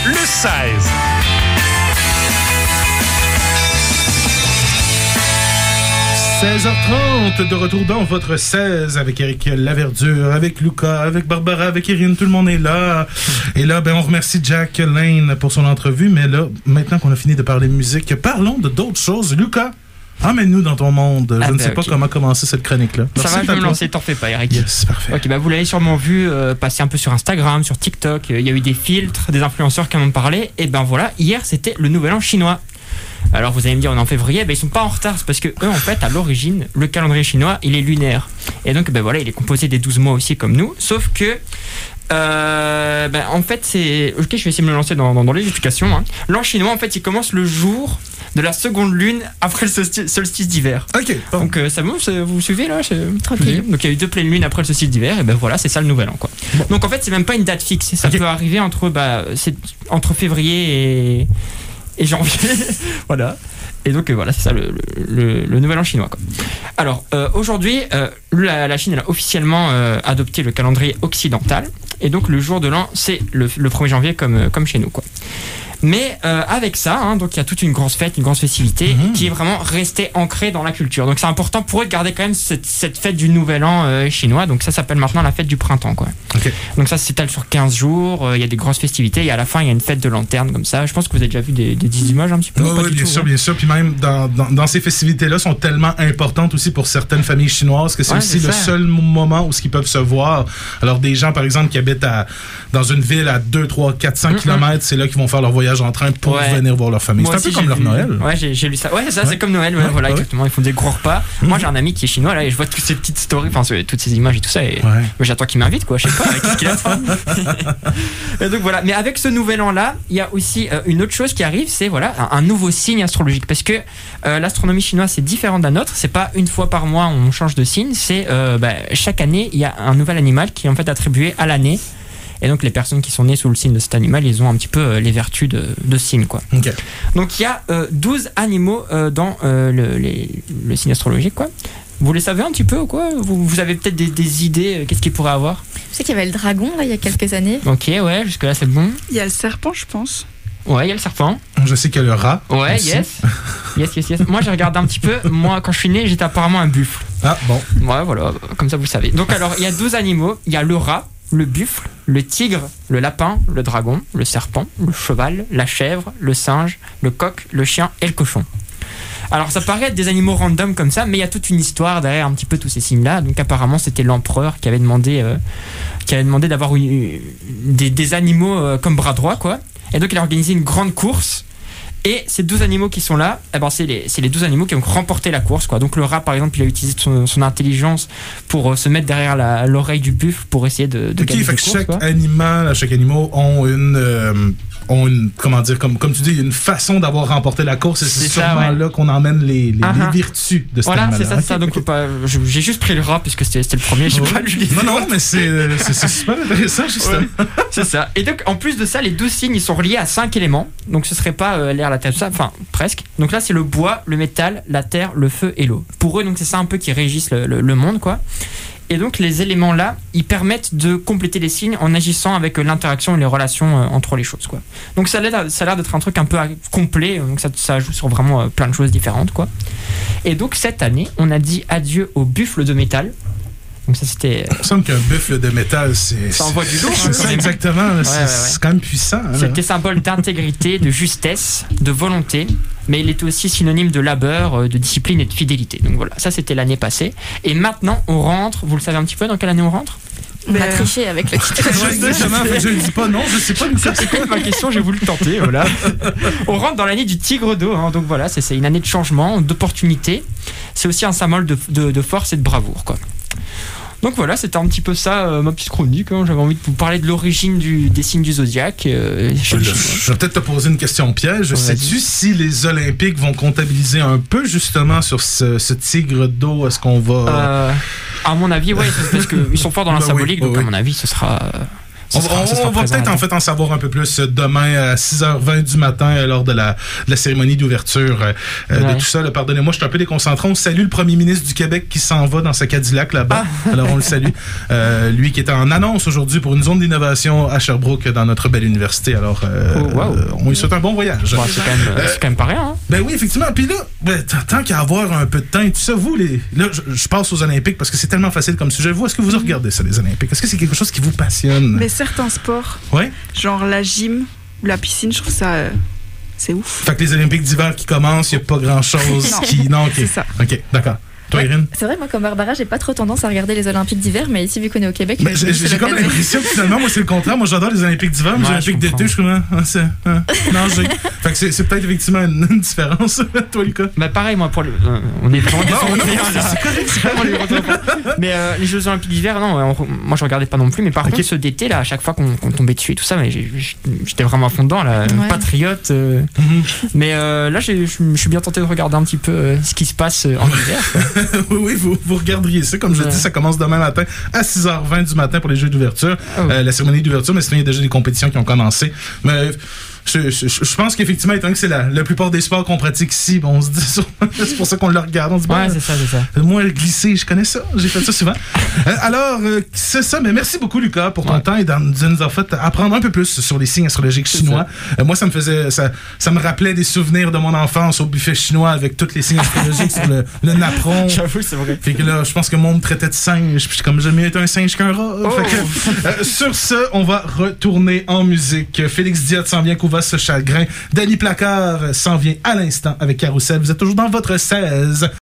le 16. « 16h30, de retour dans votre 16 avec Éric Laverdure, avec Lucas, avec Barbara, avec Irine, tout le monde est là. Et là, on remercie Jack Lane pour son entrevue, mais là, maintenant qu'on a fini de parler musique, parlons de d'autres choses. Lucas, emmène-nous dans ton monde. Je ne sais pas comment commencer cette chronique-là. Ça va, je vais me lancer, t'en fais pas, Eric. Yes, parfait. Ok, vous l'avez sûrement vu passer un peu sur Instagram, sur TikTok. Il y a eu des filtres, des influenceurs qui en ont parlé. Et voilà, hier, c'était le Nouvel An chinois. Alors vous allez me dire, on est en février, ils sont pas en retard, c'est parce que eux, en fait, à l'origine, le calendrier chinois, il est lunaire. Et donc, voilà, il est composé des 12 mois aussi comme nous, sauf que en fait, c'est... Ok, je vais essayer de me lancer dans les explications. Hein. L'an chinois, en fait, il commence le jour de la seconde lune après le solstice d'hiver. Ok. Bon. Donc, ça vous suivez là? Tranquille. Donc, il y a eu 2 pleines lunes après le solstice d'hiver, et voilà, c'est ça le nouvel an, quoi. Bon. Donc, en fait, c'est même pas une date fixe. Ça peut arriver entre février et janvier. Voilà. Et donc, voilà, c'est ça le nouvel an chinois, quoi. Alors, aujourd'hui, la Chine elle a officiellement adopté le calendrier occidental. Et donc, le jour de l'an, c'est le 1er janvier comme chez nous, quoi. Mais avec ça, donc il y a toute une grosse fête, une grosse festivité qui est vraiment restée ancrée dans la culture. Donc c'est important pour eux de garder quand même cette fête du Nouvel An chinois. Donc ça s'appelle maintenant la fête du printemps, quoi. Okay. Donc ça s'étale sur 15 jours. Il y a des grosses festivités et à la fin il y a une fête de lanterne comme ça. Je pense que vous avez déjà vu des images un petit peu. Oui, bien sûr. Puis même dans ces festivités-là sont tellement importantes aussi pour certaines familles chinoises que c'est aussi le seul moment où ils peuvent se voir. Alors des gens par exemple qui habitent dans une ville à 2, 3, 400 km, c'est là qu'ils vont faire leur voyage en train pour venir voir leur famille. C'est un peu comme leur Noël. Ouais, j'ai lu ça. Ouais, c'est ça, c'est comme Noël. Voilà, exactement. Ils font des gros repas. Moi, j'ai un ami qui est chinois là et je vois toutes ces petites stories, toutes ces images et tout ça. Et j'attends qu'il m'invite, quoi. Je sais pas, qu'est-ce qu'il a fait. Et donc voilà. Mais avec ce nouvel an là, il y a aussi une autre chose qui arrive, c'est un nouveau signe astrologique. Parce que l'astronomie chinoise c'est différent de la nôtre. C'est pas une fois par mois on change de signe. C'est chaque année il y a un nouvel animal qui est en fait attribué à l'année. Et donc les personnes qui sont nées sous le signe de cet animal, ils ont un petit peu les vertus de signe, quoi. Okay. Donc il y a 12 animaux dans le signe astrologique, quoi. Vous les savez un petit peu ou quoi? Vous avez peut-être des idées, qu'est-ce qu'il pourrait avoir? Je sais qu'il y avait le dragon là il y a quelques années. Ok, ouais, jusque là c'est bon. Il y a le serpent, je pense. Ouais, il y a le serpent. Je sais qu'il y a le rat. Ouais, aussi. Yes. Moi j'ai regardé un petit peu. Moi quand je suis né j'étais apparemment un buffle. Ah bon. Ouais, voilà, comme ça vous le savez. Donc alors il y a 12 animaux. Il y a le rat, le buffle, le tigre, le lapin, le dragon, le serpent, le cheval, la chèvre, le singe, le coq, le chien et le cochon. Alors ça paraît être des animaux random comme ça, mais il y a toute une histoire derrière un petit peu tous ces signes-là. Donc apparemment c'était l'empereur qui avait demandé d'avoir des animaux comme bras droit, quoi. Et donc il a organisé une grande course. Et ces 12 animaux qui sont là, c'est les 12 animaux qui ont remporté la course, quoi. Donc le rat, par exemple, il a utilisé son intelligence pour se mettre derrière l'oreille du buffle pour essayer de gagner la course. Chaque animal ont une comment dire, comme tu dis, une façon d'avoir remporté la course et c'est sûrement là qu'on emmène les vertus de cet animal. Voilà, c'est ça. Donc j'ai juste pris le rat puisque c'était le premier, j'ai pas lu les autres. Non, mais c'est super intéressant, justement. Ouais, c'est ça. Et donc en plus de ça, les 12 signes ils sont reliés à 5 éléments. Donc ce serait pas l'air, la terre, tout ça, enfin presque. Donc là c'est le bois, le métal, la terre, le feu et l'eau. Pour eux donc c'est ça un peu qui régissent le monde, quoi. Et donc les éléments là, ils permettent de compléter les signes en agissant avec l'interaction et les relations entre les choses, quoi. Donc ça a l'air d'être un truc un peu complet, donc ça joue sur vraiment plein de choses différentes, quoi. Et donc cette année, on a dit adieu au buffle de métal. Donc ça c'était. Il me semble qu'un buffle de métal, ça envoie du lourd. Exactement. C'est quand même puissant. C'était symbole d'intégrité, de justesse, de volonté, mais il était aussi synonyme de labeur, de discipline et de fidélité. Donc voilà, ça c'était l'année passée. Et maintenant on rentre. Vous le savez un petit peu dans quelle année on rentre? On a triché avec le titre. Je ne dis pas non, je sais pas. C'est quoi ma question? J'ai voulu tenter. Voilà. On rentre dans l'année du tigre d'eau. Hein, donc voilà, c'est une année de changement, d'opportunité. C'est aussi un symbole de force et de bravoure, quoi. Donc voilà, c'était un petit peu ça ma petite chronique. Hein. J'avais envie de vous parler de l'origine des signes du zodiaque. Je vais peut-être te poser une question piège. Sais-tu si les Olympiques vont comptabiliser un peu justement sur ce tigre d'eau? Est-ce qu'on va... À mon avis, ouais, parce qu'ils sont forts dans la symbolique, donc à mon avis, ce sera... On va peut-être en fait en savoir un peu plus demain à 6h20 du matin lors de la cérémonie d'ouverture de tout ça. Là, pardonnez-moi, je suis un peu déconcentré. On salue le premier ministre du Québec qui s'en va dans sa Cadillac là-bas. Alors on le salue. Lui qui est en annonce aujourd'hui pour une zone d'innovation à Sherbrooke dans notre belle université. Alors on lui souhaite un bon voyage. Bon, c'est quand même pas rien. Hein? Ben oui, effectivement. Puis là, tant qu'à avoir un peu de temps et tout ça, vous, là, je passe aux Olympiques parce que c'est tellement facile comme sujet. Vous, est-ce que vous regardez ça, les Olympiques? Est-ce que c'est quelque chose qui vous passionne? Mais certains sports, genre la gym ou la piscine, je trouve ça... c'est ouf. Fait que les Olympiques d'hiver qui commencent, il n'y a pas grand-chose qui... Non, OK. C'est ça. OK, d'accord. Toi, Irène? C'est vrai, moi, comme Barbara, j'ai pas trop tendance à regarder les Olympiques d'hiver, mais ici, vu qu'on est au Québec... Mais j'ai comme l'impression que finalement, moi, c'est le contraire. Moi, j'adore les Olympiques d'hiver, mais les Olympiques d'été, je suis comme... non, fait que c'est peut-être effectivement une différence. Toi, Lucas? Bah, pareil, moi, pour on est vraiment... c'est correct. Mais les Jeux Olympiques d'hiver, non, moi, je regardais pas non plus. Mais par contre, ceux d'été, là, à chaque fois qu'on tombait dessus et tout ça, mais j'étais vraiment à fond dedans, là. Patriote. Mais là, je suis bien tenté de regarder un petit peu ce qui se passe en hiver. Oui, vous regarderiez ça. Comme je dis, ça commence demain matin à 6h20 du matin pour les Jeux d'ouverture. La cérémonie d'ouverture, mais sinon, il y a déjà des compétitions qui ont commencé. Mais je pense qu'effectivement, étant que c'est la plupart des sports qu'on pratique ici, on se dit ça. C'est pour ça qu'on le regarde. On se dit, c'est ça. Moi, le glisser, je connais ça. J'ai fait ça souvent. Alors, c'est ça. Mais merci beaucoup, Lucas, pour ton temps et de nous avoir fait apprendre un peu plus sur les signes astrologiques chinois. Moi, ça me rappelait des souvenirs de mon enfance au buffet chinois avec tous les signes astrologiques sur le napperon. J'avoue, c'est vrai. Fait que là, je pense que mon me traitait de singe. Puis comme j'aime mieux être un singe qu'un rat. Fait que, sur ce, on va retourner en musique. Félix Diot s'en vient couvert ce chagrin. Danny Placard s'en vient à l'instant avec Carousel. Vous êtes toujours dans votre 16.